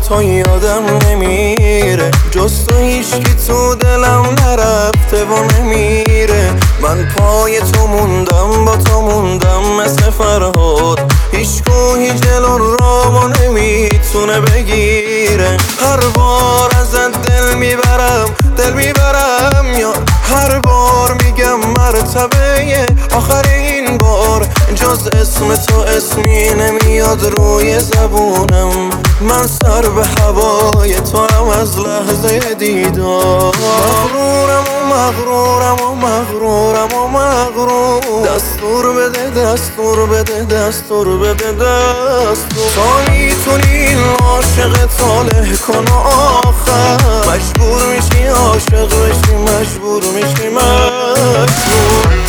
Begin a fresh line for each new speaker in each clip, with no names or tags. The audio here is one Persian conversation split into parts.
تو یادم نمیره، جز تو هیچکی تو دلم نرفته و نمیره. من پای تو موندم، با تو موندم مثل فرهاد، هیچ کوهی جلو رامو نمیتونه بگیره. هر بار ازت دل میبرم یا هر بار میگم مرتبه آخرین بار، جز اسم تو اسمی نمیاد روی زبونم. من سر به هوای تو هم از لحظه دیدار. مغرورم دستور بده دستور تا میتونی این عاشق صالح کن و آخر مجبور میشی عاشق بشی، مجبور میشی مجبور.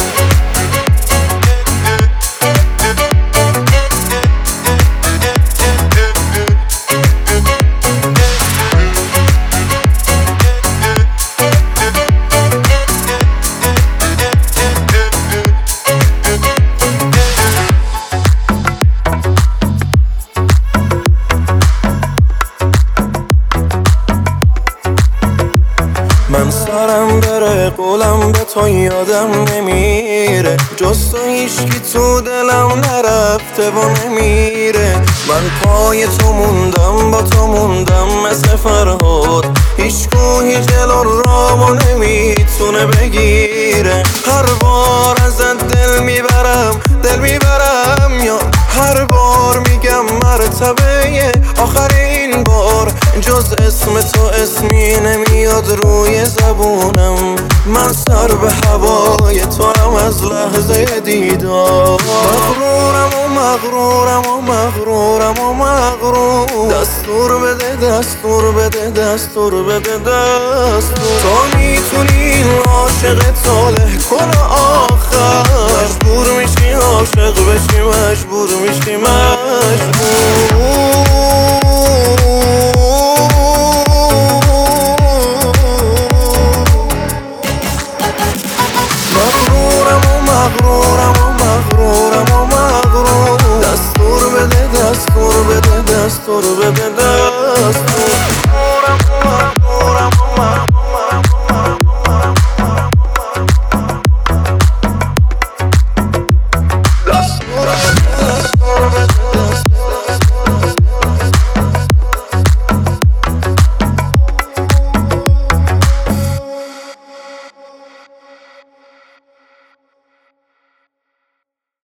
من سرم بره قولم به تو یادم نمیره، جز تو هیچکی تو دلم نرفته و نمیره. من پای تو موندم، با تو موندم مثل فرهاد، هیچ کوهی جلو رامو نمیتونه بگیره. هر بار ازت دل میبرم یا هر بار میگم مرتبه آخرین بار، جز اسم تو اسمی نمیاد روی زبونم. من سر به هوای تو هم از لحظه دیدار. مغرورم دستور بده تا میتونی این عاشق صالح کن آخر مجبور میشی عاشق بشی،